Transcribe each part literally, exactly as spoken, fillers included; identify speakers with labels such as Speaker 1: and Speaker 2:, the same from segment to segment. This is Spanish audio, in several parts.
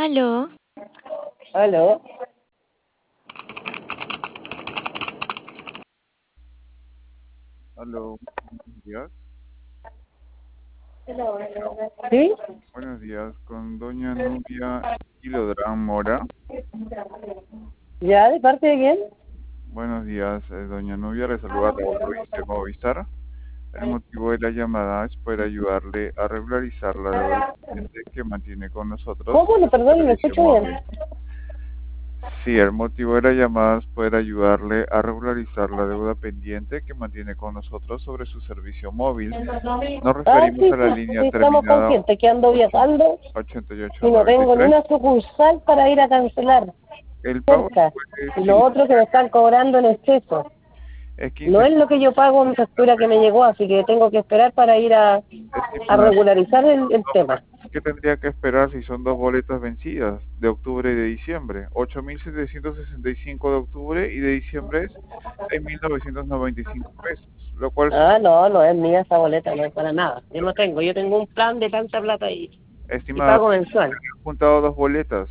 Speaker 1: Aló.
Speaker 2: Aló.
Speaker 3: Aló, buenos días.
Speaker 2: ¿Sí?
Speaker 3: Buenos días, con doña Nubia Kilodrán Mora.
Speaker 2: ¿Ya? ¿De parte de quién?
Speaker 3: Buenos días, eh, doña Nubia, le saluda Raúl Ruiz de Movistar. El motivo de la llamada es poder ayudarle a regularizar la deuda pendiente que mantiene con nosotros
Speaker 2: ¿Cómo? No,
Speaker 3: sobre su
Speaker 2: perdón, no me
Speaker 3: servicio
Speaker 2: escucho bien.
Speaker 3: móvil. Sí, el motivo de la llamada es poder ayudarle a regularizar la deuda pendiente que mantiene con nosotros sobre su servicio móvil. Nos
Speaker 2: Ah,
Speaker 3: referimos
Speaker 2: sí,
Speaker 3: a la
Speaker 2: sí,
Speaker 3: línea
Speaker 2: sí, estamos
Speaker 3: terminada
Speaker 2: conscientes que ando viajando
Speaker 3: ochenta y ocho
Speaker 2: y no
Speaker 3: noventa y
Speaker 2: tengo ni
Speaker 3: tres.
Speaker 2: una sucursal para ir a cancelar
Speaker 3: El pago
Speaker 2: cerca.
Speaker 3: puede,
Speaker 2: Y lo
Speaker 3: sí,
Speaker 2: otro que me están cobrando en exceso.
Speaker 3: es
Speaker 2: No
Speaker 3: quince.
Speaker 2: es lo que yo pago en factura que me llegó, así que tengo que esperar para ir a, a
Speaker 3: Estimada,
Speaker 2: regularizar el, el tema.
Speaker 3: ¿qué tendría que esperar si son dos boletas vencidas de octubre y de diciembre? ocho mil setecientos sesenta y cinco de octubre y de diciembre es seis mil novecientos noventa y cinco pesos, lo cual son,
Speaker 2: Ah, no, no es mía esa boleta, no es para nada. Yo no tengo, yo tengo un plan de tanta plata ahí y
Speaker 3: estimada,
Speaker 2: pago mensual.
Speaker 3: he juntado dos boletas.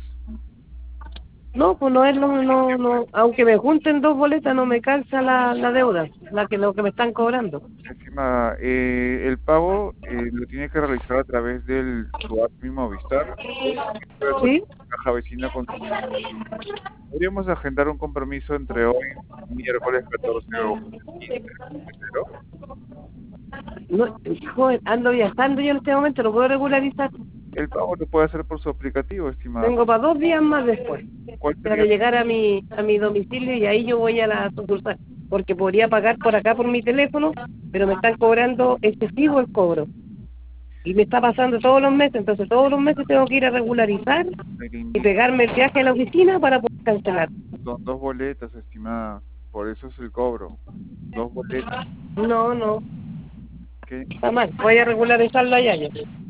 Speaker 2: No, pues no es lo, no, no, aunque me junten dos boletas no me calza la, la deuda, la que lo que me están cobrando.
Speaker 3: Estimada, eh, el pago eh, lo tiene que realizar a través del su app Mi Movistar o también puede
Speaker 2: ¿Sí?
Speaker 3: solicitar caja vecina con su número. Podríamos agendar un compromiso entre hoy, miércoles catorce o quince de enero.
Speaker 2: No, joder, ando viajando yo en este momento, no puedo regularizar.
Speaker 3: El pago lo puede hacer por su aplicativo, estimada.
Speaker 2: Tengo para dos días más después,
Speaker 3: ¿Cuál
Speaker 2: para
Speaker 3: sería?
Speaker 2: llegar a mi, a mi domicilio y ahí yo voy a la sucursal. Porque podría pagar por acá por mi teléfono, pero me están cobrando excesivo el cobro. Y me está pasando todos los meses, entonces todos los meses tengo que ir a regularizar
Speaker 3: Le
Speaker 2: y
Speaker 3: indico,
Speaker 2: pegarme el viaje a la oficina para poder cancelar.
Speaker 3: son dos boletas, estimada. Por eso es el cobro. Dos boletas.
Speaker 2: No, no,
Speaker 3: ¿Qué?
Speaker 2: está mal. Voy a regularizarlo allá yo.